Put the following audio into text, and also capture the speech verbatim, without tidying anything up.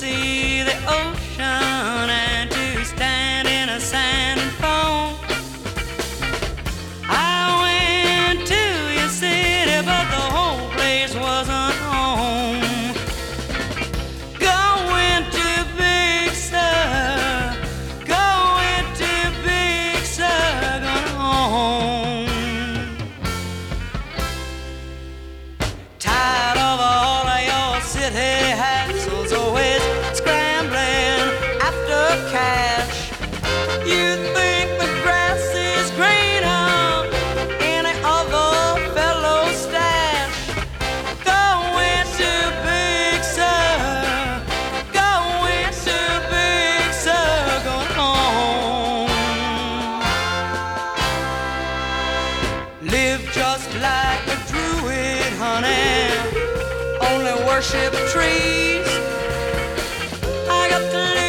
see the ocean and to stand in a sand and foam. I went to your city, but the whole place wasn't home. Going to Big Sur, going to Big Sur, going home. Tired of all of your city hassles, always scrambling after cash. You think the grass is greener in the other fellow's stash. Going to Big Sur, going to Big Sur, going home. Live just like a druid, honey, only worship trees. I got to live